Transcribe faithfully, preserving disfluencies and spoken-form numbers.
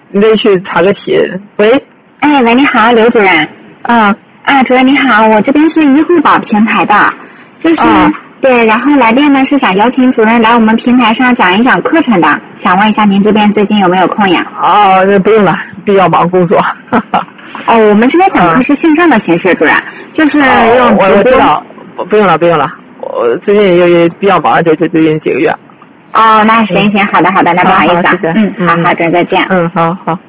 你得去查个题。喂， 哎喂，你好，刘主任。 啊啊，主任你好，我这边是医护宝平台的，就是、 啊、 对，然后来电呢是想邀请主任来我们平台上讲一讲课程的，想问一下您这边最近有没有空呀？ 哦，那不用了，比较忙工作。 哦，我们这边讲课是线上的形式，主任，就是用我直播。 我知道，不用了，不用了，我最近也也比较忙，就就最近几个月。 哦，那行行，好的好的，那不好意思啊， 好好谢谢嗯，好好，主任再见。 嗯，好好。